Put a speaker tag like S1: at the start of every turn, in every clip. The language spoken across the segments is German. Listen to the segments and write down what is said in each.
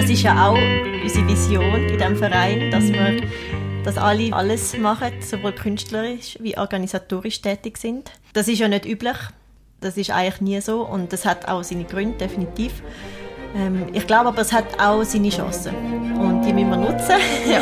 S1: Das ist ja auch unsere Vision in diesem Verein, dass alle alles machen, sowohl künstlerisch wie organisatorisch tätig sind. Das ist ja nicht üblich, das ist eigentlich nie so und das hat auch seine Gründe, definitiv. Ich glaube aber, es hat auch seine Chancen und die müssen wir nutzen. Ja.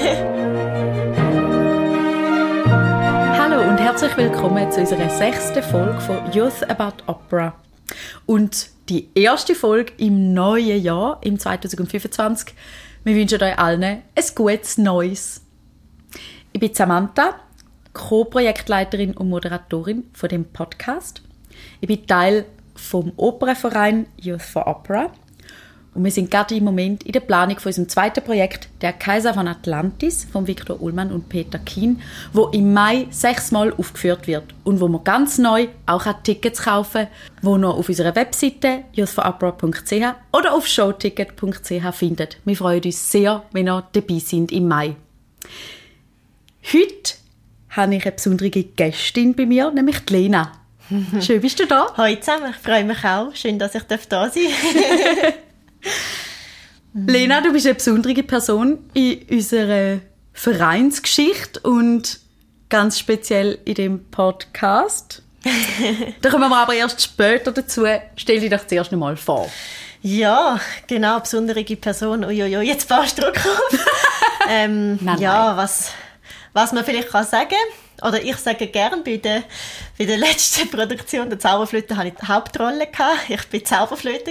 S2: Hallo und herzlich willkommen zu unserer 6. Folge von Youth About Opera. Und die erste Folge im neuen Jahr, im 2025. Wir wünschen euch allen ein gutes Neues. Ich bin Samantha, Co-Projektleiterin und Moderatorin von dem Podcast. Ich bin Teil vom Opernverein Youth for Opera. Und wir sind gerade im Moment in der Planung von unserem zweiten Projekt, der Kaiser von Atlantis, von Viktor Ullmann und Peter Kien, wo im Mai 6-mal aufgeführt wird und wo man ganz neu auch Tickets kaufen kann, wo ihr auf unserer Webseite youthforopera.ch oder auf showticket.ch findet. Wir freuen uns sehr, wenn ihr dabei seid im Mai. Heute habe ich eine besondere Gästin bei mir, nämlich die Lena. Schön, bist du da?
S1: Hallo zusammen, ich freue mich auch. Schön, dass ich da sein darf.
S2: Lena, du bist eine besondere Person in unserer Vereinsgeschichte und ganz speziell in dem Podcast. Da kommen wir aber erst später dazu. Stell dich doch zuerst noch mal vor.
S1: Ja, genau, besondere Person. Uiuiui, jetzt passt Druck auf. Ja, was man vielleicht kann sagen kann, oder ich sage gerne, bei der letzten Produktion der Zauberflöte hatte ich die Hauptrolle. Ich war Zauberflöte.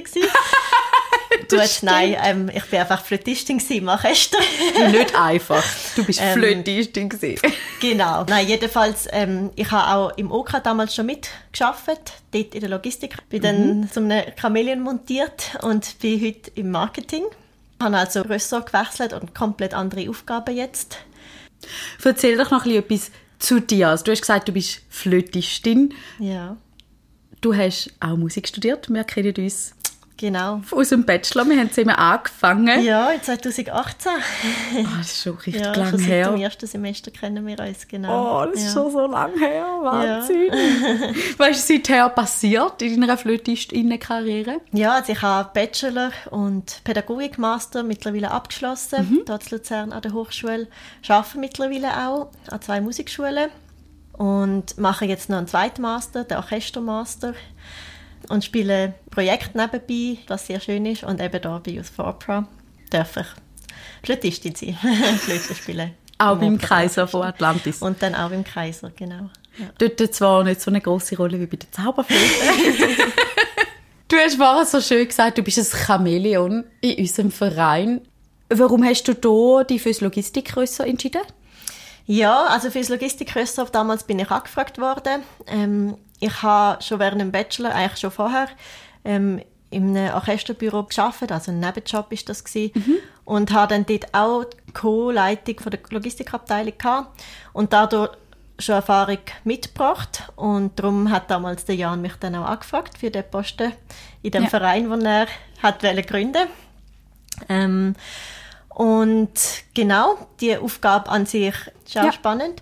S1: Gut, nein, ich war einfach Flötistin im Orchester.
S2: Nicht einfach, du bist Flötistin.
S1: Genau, nein, jedenfalls, ich habe auch im OK damals schon mitgearbeitet, dort in der Logistik. Bin dann zu einem Chamäleon montiert und bin heute im Marketing. Ich habe also Ressort gewechselt und komplett andere Aufgaben jetzt.
S2: Erzähl doch noch etwas zu dir. Also, du hast gesagt, du bist Flötistin.
S1: Ja.
S2: Du hast auch Musik studiert. Wir kennen uns
S1: genau
S2: aus dem Bachelor. Wir haben zusammen angefangen.
S1: Ja, in 2018.
S2: Das ist schon richtig lang
S1: schon
S2: her.
S1: Seit dem ersten Semester kennen wir uns, genau.
S2: Oh, das ist schon so lang her. Wahnsinn. Ja. Was ist seither passiert in deiner Flötistinnenkarriere?
S1: Ja, also ich habe Bachelor und Pädagogik-Master mittlerweile abgeschlossen. Dort in Luzern an der Hochschule. Arbeite mittlerweile auch an 2 Musikschulen. Und mache jetzt noch einen zweiten Master, den Orchestermaster. Und spiele Projekte nebenbei, was sehr schön ist. Und eben hier bei Youth for Opera darf ich Flötistin sein, Flöte spielen.
S2: Auch beim Kaiser von Atlantis.
S1: Und dann auch beim Kaiser, genau. Ja.
S2: Dort zwar nicht so eine grosse Rolle wie bei der Zauberflöte. Du hast vorhin so schön gesagt, du bist ein Chamäleon in unserem Verein. Warum hast du da dich für das Logistikressort entschieden?
S1: Ja, also für das Logistikressort damals bin ich angefragt worden. Ich habe schon während dem Bachelor, eigentlich schon vorher, in einem Orchesterbüro gearbeitet, also ein Nebenjob war das und habe dann dort auch die Co-Leitung von der Logistikabteilung gehabt und dadurch schon Erfahrung mitgebracht und darum hat damals der Jan mich dann auch angefragt für den Posten in dem Verein, den er hat gründen wollte. Und genau, die Aufgabe an sich ist auch spannend.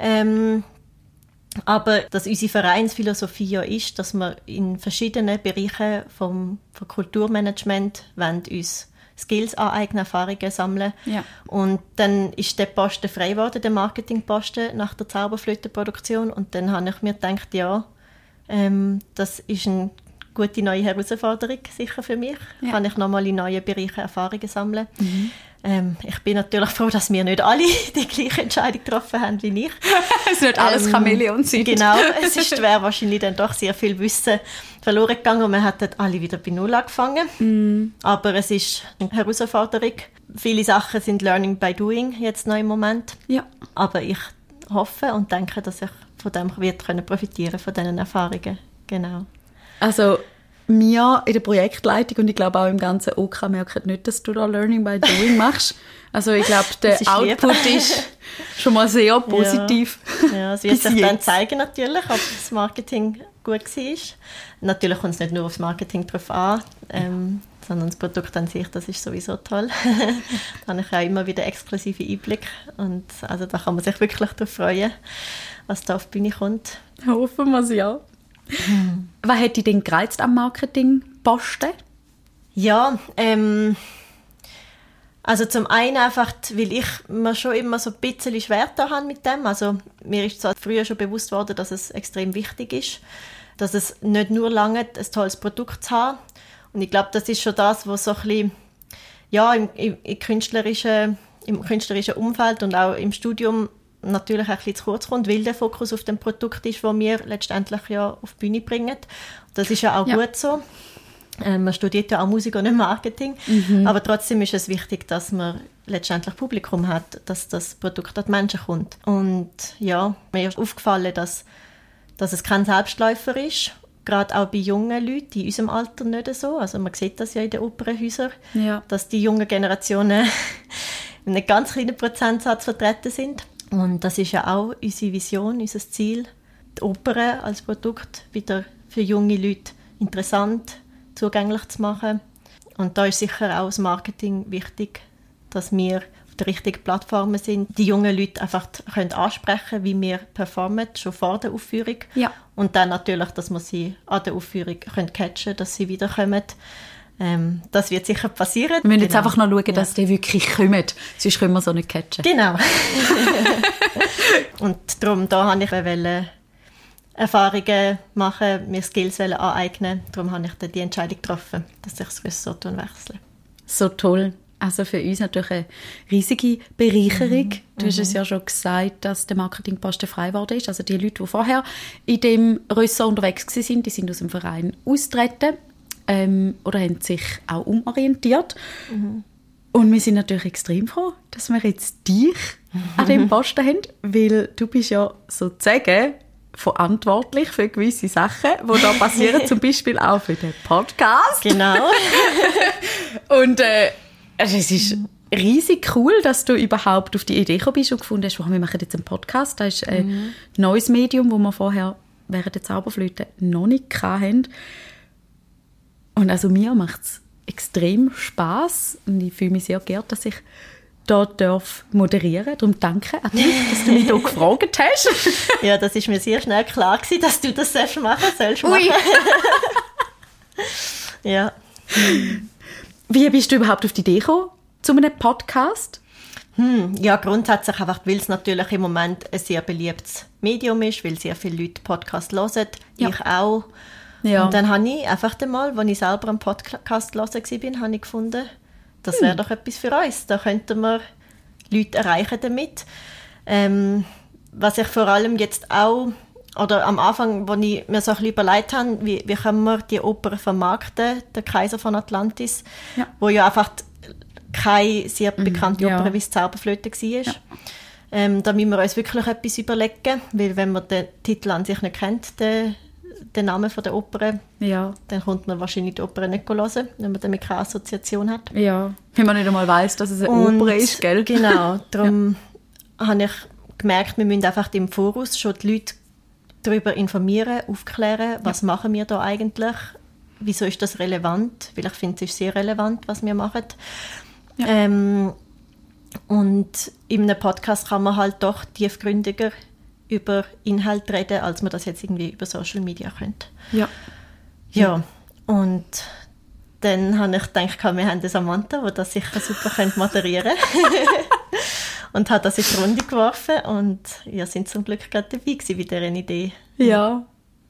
S1: Aber dass unsere Vereinsphilosophie ja ist, dass wir in verschiedenen Bereichen vom Kulturmanagement uns Skills aneignen, Erfahrungen sammeln. Ja. Und dann ist der Posten frei geworden, der Marketingposten nach der Zauberflötenproduktion. Und dann habe ich mir gedacht, das ist eine gute neue Herausforderung sicher für mich. Kann ich nochmal in neuen Bereichen Erfahrungen sammeln. Ich bin natürlich froh, dass wir nicht alle die gleiche Entscheidung getroffen haben wie ich.
S2: Es nicht alles Chamäleon sind.
S1: Genau, es wäre wahrscheinlich dann doch sehr viel Wissen verloren gegangen und wir hätten alle wieder bei Null angefangen. Aber es ist eine Herausforderung. Viele Sachen sind Learning by Doing jetzt noch im Moment. Ja. Aber ich hoffe und denke, dass ich von dem profitieren von diesen Erfahrungen. Genau.
S2: Also wir in der Projektleitung und ich glaube auch im ganzen OK merken nicht, dass du da Learning by Doing machst. Also ich glaube, der Output ist schon mal sehr positiv.
S1: Ja, es wird sich dann zeigen natürlich, ob das Marketing gut war. Natürlich kommt es nicht nur aufs Marketing drauf an, sondern das Produkt an sich, das ist sowieso toll. Da habe ich auch immer wieder exklusive Einblick und also da kann man sich wirklich darauf freuen, was da auf die Bühne kommt.
S2: Hoffen wir es, ja. Was hat dich denn gereizt am Marketingposten?
S1: Ja, Also zum einen einfach, weil ich mir schon immer so ein bisschen schwer da habe mit dem. Also mir ist zwar früher schon bewusst worden, dass es extrem wichtig ist, dass es nicht nur lange ein tolles Produkt zu haben. Und ich glaube, das ist schon das, was so ein bisschen, ja, im künstlerischen Umfeld und auch im Studium natürlich ein bisschen zu kurz kommt, weil der Fokus auf dem Produkt ist, das wir letztendlich ja auf die Bühne bringen. Das ist ja auch gut so. Man studiert ja auch Musik und nicht Marketing, aber trotzdem ist es wichtig, dass man letztendlich Publikum hat, dass das Produkt an die Menschen kommt. Und ja, mir ist aufgefallen, dass es kein Selbstläufer ist, gerade auch bei jungen Leuten in unserem Alter nicht so. Also man sieht das ja in den Opernhäusern, dass die jungen Generationen in einem ganz kleinen Prozentsatz vertreten sind. Und das ist ja auch unsere Vision, unser Ziel, die Oper als Produkt wieder für junge Leute interessant, zugänglich zu machen. Und da ist sicher auch das Marketing wichtig, dass wir auf der richtigen Plattform sind, die jungen Leute einfach können ansprechen, wie wir performen, schon vor der Aufführung.
S2: Ja.
S1: Und dann natürlich, dass wir sie an der Aufführung catchen können, dass sie wiederkommen. Das wird sicher passieren.
S2: Wir müssen jetzt einfach noch schauen, dass die wirklich kommen. Sonst können wir so nicht catchen.
S1: Genau. Und darum, da wollte ich Erfahrungen machen, mir Skills aneignen. Darum habe ich dann die Entscheidung getroffen, dass ich das Resort wechsle.
S2: So toll. Also für uns natürlich eine riesige Bereicherung. Du hast es ja schon gesagt, dass der Marketingposten frei geworden ist. Also die Leute, die vorher in dem Ressort unterwegs waren, die sind aus dem Verein austreten. Oder haben sich auch umorientiert. Und wir sind natürlich extrem froh, dass wir jetzt dich an diesem Posten haben, weil du bist ja sozusagen verantwortlich für gewisse Sachen, die da passieren, zum Beispiel auch für den Podcast.
S1: Genau.
S2: Und also es ist riesig cool, dass du überhaupt auf die Idee gekommen bist und gefunden hast, wir machen jetzt einen Podcast. Das ist ein neues Medium, das wir vorher während der Zauberflöte noch nicht hatten. Und also mir macht es extrem Spass und ich fühle mich sehr geehrt, dass ich hier moderieren darf. Darum danke an dich, dass du mich hier gefragt hast.
S1: Ja, das ist mir sehr schnell klar gewesen, dass du das selbst machen sollst. Ja.
S2: Wie bist du überhaupt auf die Idee gekommen zu einem Podcast?
S1: Ja, grundsätzlich einfach, weil es natürlich im Moment ein sehr beliebtes Medium ist, weil sehr viele Leute Podcasts hören, ich auch. Ja. Und dann habe ich einfach einmal, als ich selber einen Podcast hören war, habe ich gefunden, das wäre doch etwas für uns. Da könnten wir Leute erreichen damit. Was ich vor allem jetzt auch, oder am Anfang, als ich mir so ein bisschen überlegt habe, wie können wir die Oper vermarkten, der Kaiser von Atlantis, wo ja einfach keine sehr bekannte Oper wie das Zauberflöte war. Ja. Da müssen wir uns wirklich etwas überlegen, weil wenn man den Titel an sich nicht kennt, den Namen von der Oper, dann kommt man wahrscheinlich die Oper nicht hören, wenn man damit keine Assoziation hat.
S2: Ja, wenn man nicht einmal weiss, dass es eine Oper ist, gell?
S1: Genau, darum habe ich gemerkt, wir müssen einfach im Voraus schon die Leute darüber informieren, aufklären, was machen wir da eigentlich, wieso ist das relevant, weil ich finde, es ist sehr relevant, was wir machen. Ja. Und in einem Podcast kann man halt doch tiefgründiger über Inhalt reden, als man das jetzt irgendwie über Social Media könnte. Ja. Und dann habe ich gedacht, wir haben eine Samantha, die das sicher super moderieren könnte. Und hat das in die Runde geworfen und wir sind zum Glück gerade dabei gewesen bei dieser Idee.
S2: Ja.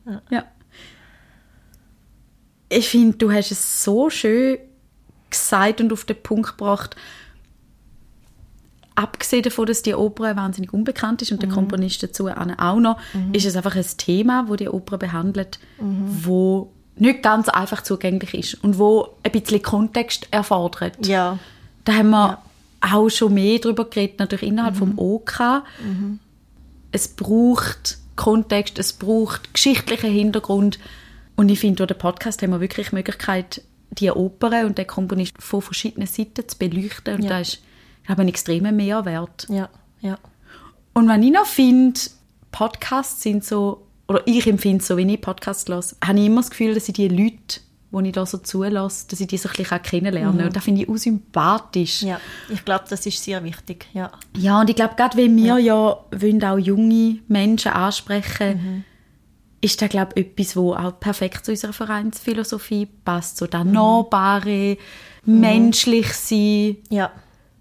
S2: Ich finde, du hast es so schön gesagt und auf den Punkt gebracht. Abgesehen davon, dass die Oper wahnsinnig unbekannt ist und der Komponist dazu auch noch, ist es einfach ein Thema, das die Oper behandelt, wo nicht ganz einfach zugänglich ist und wo ein bisschen Kontext erfordert.
S1: Ja.
S2: Da haben wir auch schon mehr darüber geredet, natürlich innerhalb vom OK. Es braucht Kontext, es braucht geschichtlichen Hintergrund. Und ich finde, durch den Podcast haben wir wirklich die Möglichkeit, die Oper und den Komponist von verschiedenen Seiten zu beleuchten. Und das ist, glaube ich, ein extremer Mehrwert.
S1: Ja.
S2: Und wenn ich noch finde, Podcasts sind so, oder ich empfinde so, wenn ich Podcasts höre, habe ich immer das Gefühl, dass ich die Leute, die ich da so zulasse, dass ich die so ein bisschen kennenlernen kann. Und das finde ich auch sympathisch.
S1: Ja, ich glaube, das ist sehr wichtig.
S2: Ja, und ich glaube, gerade wenn wir wollen auch junge Menschen ansprechen, ist das, glaube ich, etwas, das auch perfekt zu unserer Vereinsphilosophie passt. So das Nahbare, menschlich sein.
S1: Ja.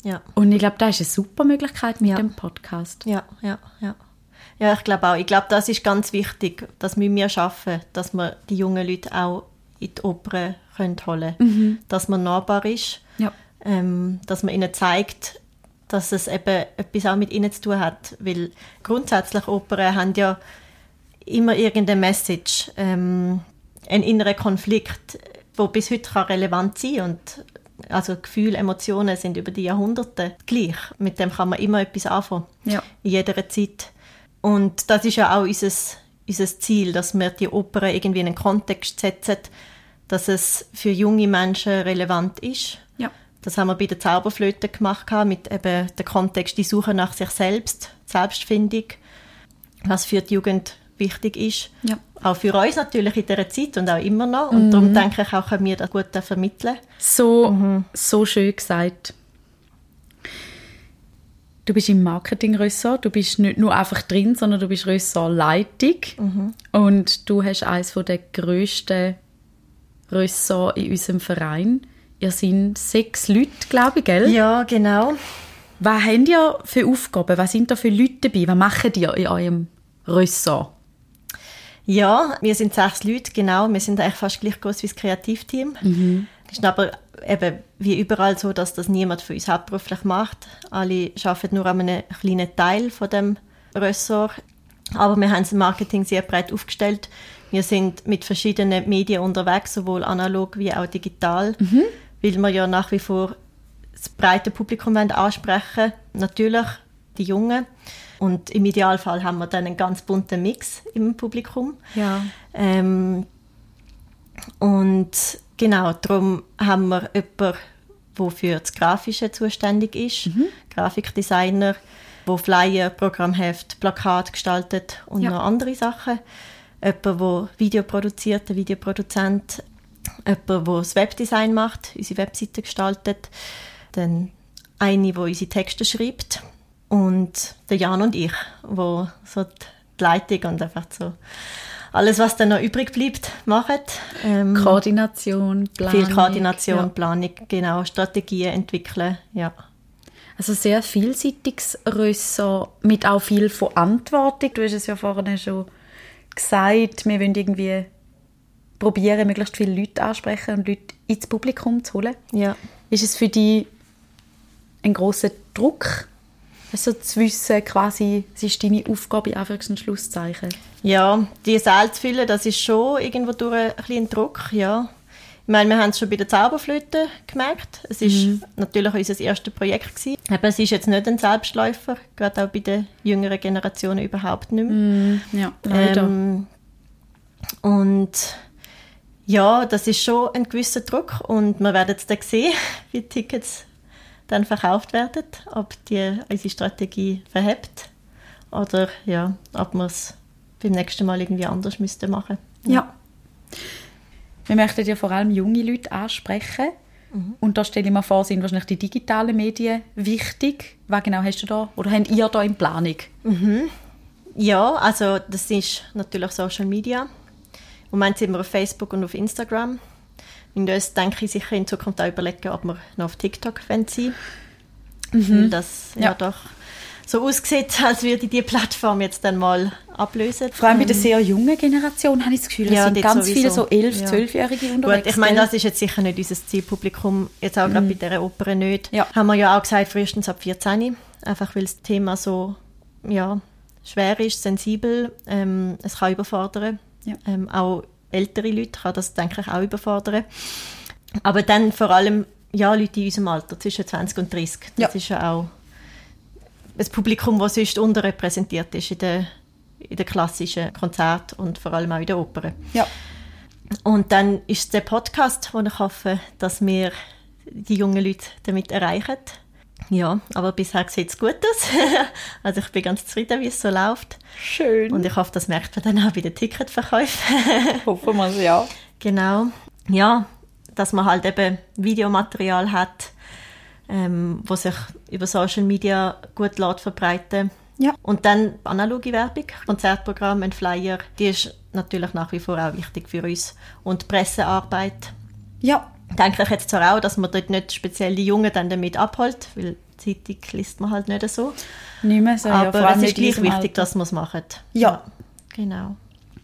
S1: Ja.
S2: Und ich glaube, das ist eine super Möglichkeit mit dem Podcast.
S1: Ja. Ja, ich glaube auch. Ich glaube, das ist ganz wichtig, dass wir schaffen, dass wir die jungen Leute auch in die Oper holen können. Dass man nahbar ist, dass man ihnen zeigt, dass es eben etwas auch mit ihnen zu tun hat. Weil grundsätzlich Opern haben ja immer irgendeine Message, einen inneren Konflikt, der bis heute relevant sein kann. Und also Gefühle, Emotionen sind über die Jahrhunderte gleich. Mit dem kann man immer etwas anfangen, in jeder Zeit. Und das ist ja auch unser Ziel, dass wir die Oper irgendwie in einen Kontext setzen, dass es für junge Menschen relevant ist. Ja. Das haben wir bei der Zauberflöte gemacht, mit eben dem Kontext, die Suche nach sich selbst, Selbstfindung, was für die Jugend wichtig ist. Ja. Auch für uns natürlich in dieser Zeit und auch immer noch. Und darum denke ich auch, können wir das gut vermitteln.
S2: So schön gesagt. Du bist im Marketing-Ressort, du bist nicht nur einfach drin, sondern du bist Ressortleitung. Und du hast eines der grössten Ressorts in unserem Verein. Ihr seid 6 Leute, glaube ich, gell?
S1: Ja, genau.
S2: Was habt ihr für Aufgaben? Was sind da für Leute dabei? Was macht ihr in eurem Ressort?
S1: Ja, wir sind 6 Leute, genau. Wir sind eigentlich fast gleich groß wie das Kreativteam. Es ist aber eben wie überall so, dass das niemand für uns hauptberuflich macht. Alle arbeiten nur an einem kleinen Teil von dem Ressort. Aber wir haben das Marketing sehr breit aufgestellt. Wir sind mit verschiedenen Medien unterwegs, sowohl analog wie auch digital, weil wir ja nach wie vor das breite Publikum ansprechen wollen. Natürlich die Jungen. Und im Idealfall haben wir dann einen ganz bunten Mix im Publikum. Ja. Und genau, darum haben wir jemanden, der für das Grafische zuständig ist, Grafikdesigner, der Flyer, Programmheft, Plakat gestaltet und noch andere Sachen. Jemand, der Video produziert, ein Videoproduzent. Jemand, der das Webdesign macht, unsere Webseite gestaltet. Dann eine, die unsere Texte schreibt. Und der Jan und ich, wo so die Leitung und einfach so alles, was dann noch übrig bleibt, machen.
S2: Koordination, Planung.
S1: Viel Koordination, Planung, genau, Strategien entwickeln, ja.
S2: Also sehr vielseitiges Ressort mit auch viel Verantwortung. Du hast es ja vorhin schon gesagt, wir wollen irgendwie probieren, möglichst viele Leute ansprechen und Leute ins Publikum zu holen. Ja. Ist es für dich ein grosser Druck, also zu wissen, quasi, es ist deine Aufgabe, Anführungs- und Schlusszeichen?
S1: Ja, die Säle zu füllen, das ist schon irgendwo durch ein bisschen Druck, ja. Ich meine, wir haben es schon bei der Zauberflöte gemerkt. Es war natürlich unser erstes Projekt gewesen. Aber es ist jetzt nicht ein Selbstläufer, gerade auch bei den jüngeren Generationen überhaupt nicht mehr.
S2: Ja, leider.
S1: Und ja, das ist schon ein gewisser Druck und wir werden es dann sehen, wie die Tickets dann verkauft werden, ob die unsere Strategie verhebt oder ja, ob wir es beim nächsten Mal irgendwie anders müssten machen.
S2: Ja. Wir möchten ja vor allem junge Leute ansprechen. Und da stelle ich mir vor, sind wahrscheinlich die digitalen Medien wichtig. Was genau hast du da oder habt ihr da in Planung?
S1: Ja, also das ist natürlich Social Media. Im Moment sind wir auf Facebook und auf Instagram. Und uns denke ich sicher in Zukunft auch überlegen, ob wir noch auf TikTok sein wollen. Weil das ja doch so aussieht, als würde die Plattform jetzt dann mal ablösen.
S2: Vor allem bei der sehr jungen Generation habe ich das Gefühl, es sind ganz sowieso viele so 11-, 12-Jährige unterwegs.
S1: Gut, ich meine, das ist jetzt sicher nicht unser Zielpublikum, jetzt auch gerade bei dieser Oper nicht. Ja. Haben wir ja auch gesagt, frühestens ab 14, einfach weil das Thema so schwer ist, sensibel, es kann überfordern. Ja. Auch ältere Leute kann das, denke ich, auch überfordern. Aber dann vor allem Leute in unserem Alter, zwischen 20 und 30. Das ist ja auch ein Publikum, das sonst unterrepräsentiert ist in den klassischen Konzerten und vor allem auch in der Oper. Ja. Und dann ist es der Podcast, wo ich hoffe, dass wir die jungen Leute damit erreichen. Ja, aber bisher sieht es gut aus. Also ich bin ganz zufrieden, wie es so läuft.
S2: Schön.
S1: Und ich hoffe, das merkt man dann auch bei den Ticketverkäufen.
S2: Hoffen wir es, ja.
S1: Genau. Ja, dass man halt eben Videomaterial hat, wo sich über Social Media gut verbreiten lässt. Ja. Und dann analoge Werbung, Konzertprogramm, ein Flyer, die ist natürlich nach wie vor auch wichtig für uns. Und Pressearbeit. Ja. Denke ich jetzt zwar auch, dass man dort nicht speziell die Jungen dann damit abholt, weil Zeitung liest man halt nicht so.
S2: Nicht mehr so, ja, vor
S1: Aber
S2: allem
S1: es ist
S2: nicht
S1: gleich wichtig, dass man es macht.
S2: Ja.
S1: Genau.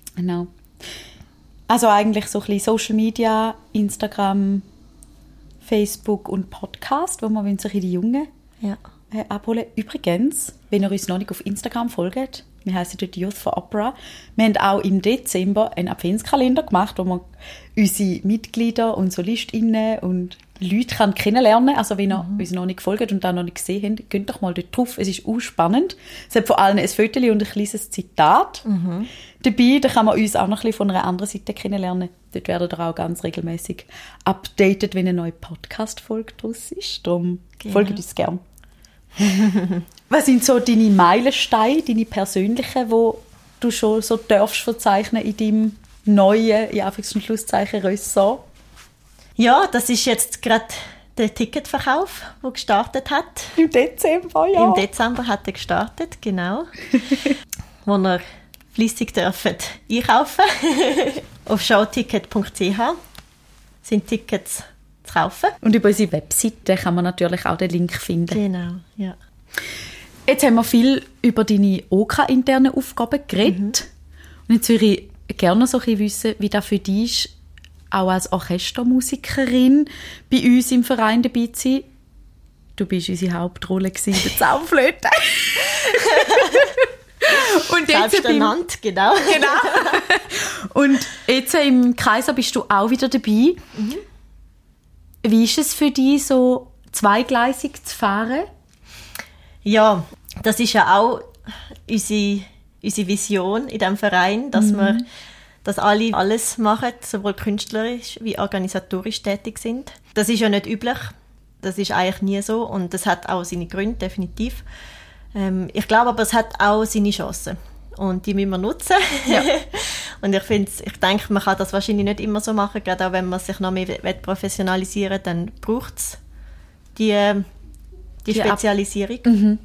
S2: Also eigentlich so ein bisschen Social Media, Instagram, Facebook und Podcast, wo man sich in die Jungen abholen. Übrigens, wenn ihr uns noch nicht auf Instagram folgt, wir heissen dort Youth for Opera. Wir haben auch im Dezember einen Adventskalender gemacht, wo wir unsere Mitglieder und Solistinnen und Leute kennenlernen kann. Also wenn ihr uns noch nicht folgt und das noch nicht gesehen habt, geht doch mal dort drauf. Es ist auch spannend. Es hat vor allem ein Foto und ein kleines Zitat dabei. Da kann man uns auch noch ein bisschen von einer anderen Seite kennenlernen. Dort werden wir auch ganz regelmäßig updated, wenn eine neue Podcast-Folge draus ist. Darum folgt uns gerne. Was sind so deine Meilensteine, deine persönlichen, wo du schon so darfst verzeichnen in deinem neuen, in Anführungs- und Schlusszeichen, Ressort?
S1: Ja, das ist jetzt gerade der Ticketverkauf, der gestartet hat.
S2: Im Dezember, ja.
S1: Im Dezember hat er gestartet, genau. Wo ihr fleissig dürft einkaufen. Auf showticket.ch sind Tickets zu kaufen.
S2: Und über unsere Webseite kann man natürlich auch den Link finden.
S1: Genau, ja.
S2: Jetzt haben wir viel über deine OK-internen Aufgaben geredet. Und jetzt würde ich gerne so ein bisschen wissen, wie das für dich ist, auch als Orchestermusikerin bei uns im Verein dabei zu sein. Du bist unsere Hauptrolle in der Zauberflöte. Und jetzt
S1: Selbst ernannt, genau.
S2: Und jetzt im Kaiser bist du auch wieder dabei. Wie ist es für dich, so zweigleisig zu fahren?
S1: Ja, das ist ja auch unsere Vision in diesem Verein, dass wir dass alle alles machen, sowohl künstlerisch wie organisatorisch tätig sind. Das ist ja nicht üblich. Das ist eigentlich nie so und das hat auch seine Gründe, definitiv. Ich glaube aber, es hat auch seine Chancen und die müssen wir nutzen. Ja. Und ich denke, man kann das wahrscheinlich nicht immer so machen, gerade auch wenn man sich noch mehr professionalisieren will, dann braucht es die Spezialisierung.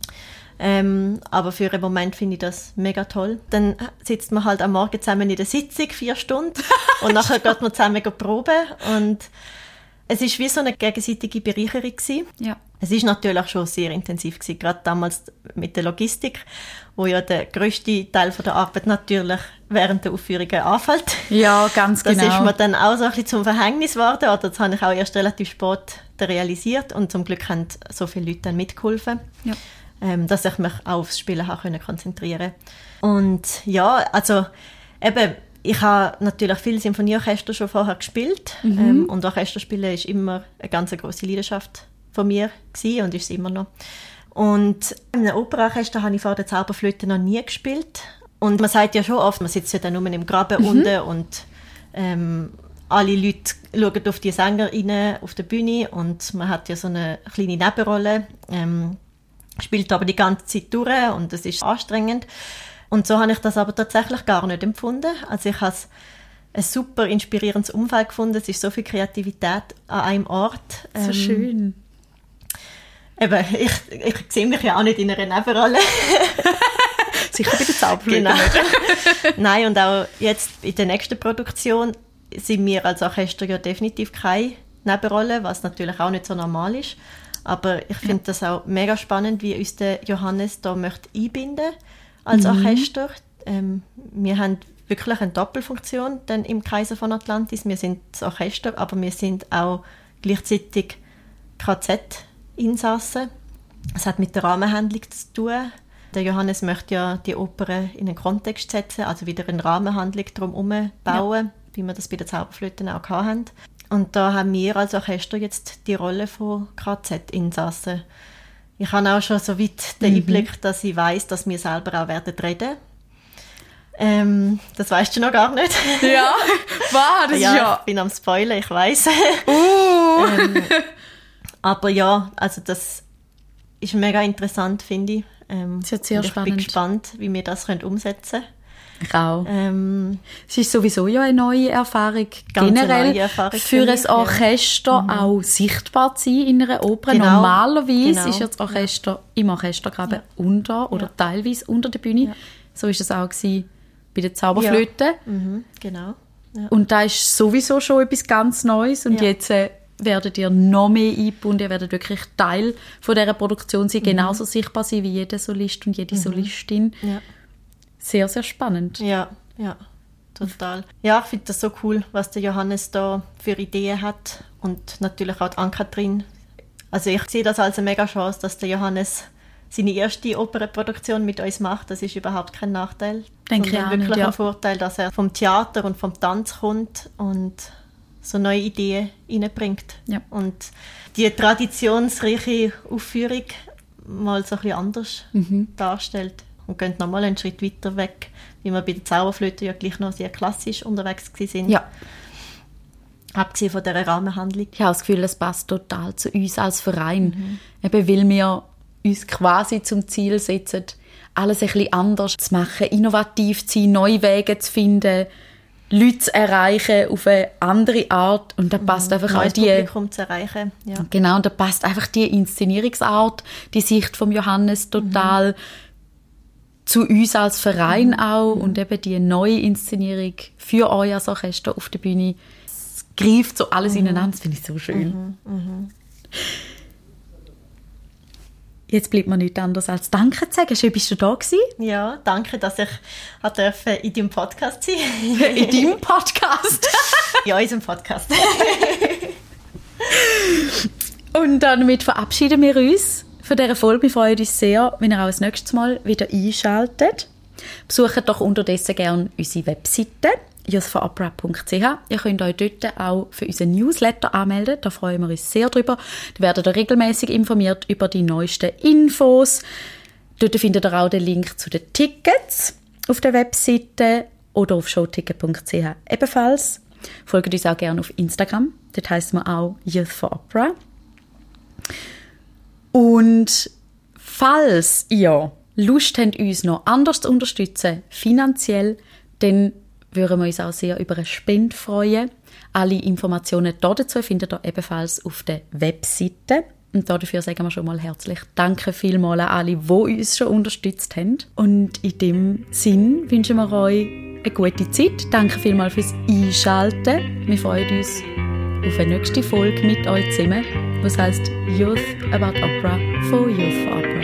S1: Aber für einen Moment finde ich das mega toll. Dann sitzt man halt am Morgen zusammen in der Sitzung, 4 Stunden, und nachher geht man zusammen proben. Und es war wie so eine gegenseitige Bereicherung gewesen. Ja. Es war natürlich schon sehr intensiv gewesen, gerade damals mit der Logistik, wo ja der grösste Teil der Arbeit natürlich während der Aufführungen anfällt. Ja, ganz genau. Das ist mir dann auch so ein bisschen zum Verhängnis geworden, oder das habe ich auch erst relativ spät realisiert, und zum Glück haben so viele Leute dann mitgeholfen. Ja. Dass ich mich auch aufs Spielen konzentrieren konnte. Und ja, also eben, ich habe natürlich viele Symphonieorchester schon vorher gespielt. Und Orchesterspielen ist immer eine ganz grosse Leidenschaft von mir gewesen und ist es immer noch. Und in einem Operaorchester habe ich vor der Zauberflöte noch nie gespielt. Und man sagt ja schon oft, man sitzt ja dann nur im Graben unten und alle Leute schauen auf die Sänger rein, auf der Bühne, und man hat ja so eine kleine Nebenrolle, spielt aber die ganze Zeit durch und das ist anstrengend. Und so habe ich das aber tatsächlich gar nicht empfunden. Also ich habe ein super inspirierendes Umfeld gefunden. Es ist so viel Kreativität an einem Ort.
S2: So schön.
S1: Eben, ich sehe mich ja auch nicht in einer Nebenrolle.
S2: Sicher bei der Zauberflöte
S1: genau. Nicht. Nein, und auch jetzt in der nächsten Produktion sind wir als Orchester ja definitiv keine Nebenrolle, was natürlich auch nicht so normal ist. Aber ich finde das auch mega spannend, wie uns der Johannes da möchte einbinden als Orchester. Wir haben wirklich eine Doppelfunktion dann im Kaiser von Atlantis. Wir sind das Orchester, aber wir sind auch gleichzeitig KZ-Insassen. Es hat mit der Rahmenhandlung zu tun. Der Johannes möchte ja die Oper in einen Kontext setzen, also wieder eine Rahmenhandlung drumherum bauen, wie wir das bei den Zauberflöten auch hatten. Und da haben wir als Orchester jetzt die Rolle von KZ-Insassen. Ich habe auch schon so weit den Einblick, dass ich weiss, dass wir selber auch werden reden. Das weisst du noch gar nicht.
S2: Ja, wow, das
S1: ja,
S2: ist ja...
S1: Ich bin am Spoilern, ich weiss. Aber ja, also das ist mega interessant, finde ich.
S2: Das ist sehr spannend.
S1: Ich bin gespannt, wie wir das umsetzen können.
S2: Ich auch. Es ist sowieso ja eine neue Erfahrung, generell neue Erfahrung für ein Orchester auch sichtbar zu sein in einer Oper. Genau. Normalerweise ist ja das Orchester im Orchestergraben unter oder teilweise unter der Bühne. Ja. So war es auch bei den Zauberflöten.
S1: Ja. Genau. Ja.
S2: Und da ist sowieso schon etwas ganz Neues. Und jetzt werdet ihr noch mehr eingebunden, ihr werdet wirklich Teil von dieser Produktion sein, genauso sichtbar sein wie jeder Solist und jede Solistin. Ja. Sehr, sehr spannend.
S1: Ja, total. Ja, ich finde das so cool, was der Johannes da für Ideen hat und natürlich auch die Ann-Kathrin. Also ich sehe das als eine mega Chance, dass der Johannes seine erste Opernproduktion mit uns macht. Das ist überhaupt kein Nachteil.
S2: Denke ich auch
S1: wirklich
S2: nicht, ja.
S1: ein Vorteil, dass er vom Theater und vom Tanz kommt und so neue Ideen reinbringt.
S2: Ja.
S1: Und die traditionsreiche Aufführung mal so ein bisschen anders darstellt. Und gehen nochmal einen Schritt weiter weg, wie wir bei der Zauberflöte ja gleich noch sehr klassisch unterwegs waren.
S2: Ja.
S1: Abgesehen von dieser Rahmenhandlung.
S2: Ich habe das Gefühl, es passt total zu uns als Verein. Eben, weil wir uns quasi zum Ziel setzen, alles ein bisschen anders zu machen, innovativ zu sein, neue Wege zu finden, Leute zu erreichen auf eine andere Art. Und da passt einfach
S1: neues
S2: auch die...
S1: Publikum zu erreichen. Ja.
S2: Genau, und da passt einfach die Inszenierungsart, die Sicht von Johannes total zu uns als Verein auch. Und eben die neue Inszenierung für euch als Orchester auf der Bühne. Es greift so alles ineinander, das finde ich so schön. Jetzt bleibt mir nichts anderes als Danke zu sagen. Schön, bist du da gewesen?
S1: Ja, danke, dass ich in deinem Podcast sein
S2: In deinem Podcast?
S1: Ja, in unserem Podcast.
S2: Und damit verabschieden wir uns von dieser Folge. Wir freuen uns sehr, wenn ihr auch das nächste Mal wieder einschaltet. Besucht doch unterdessen gerne unsere Webseite youthforopera.ch. Ihr könnt euch dort auch für unseren Newsletter anmelden. Da freuen wir uns sehr drüber. Da werdet ihr regelmäßig informiert über die neuesten Infos. Dort findet ihr auch den Link zu den Tickets auf der Webseite oder auf showticket.ch ebenfalls. Folgt uns auch gerne auf Instagram. Dort heisst man auch Youth for Opera. Und falls ihr Lust habt, uns noch anders zu unterstützen, finanziell, dann würden wir uns auch sehr über eine Spende freuen. Alle Informationen dazu findet ihr ebenfalls auf der Webseite. Und dafür sagen wir schon mal herzlich Danke vielmals an alle, die uns schon unterstützt haben. Und in dem Sinn wünschen wir euch eine gute Zeit. Danke vielmals fürs Einschalten. Wir freuen uns auf eine nächste Folge mit euch zusammen, was heisst Youth About Opera for Youth for Opera.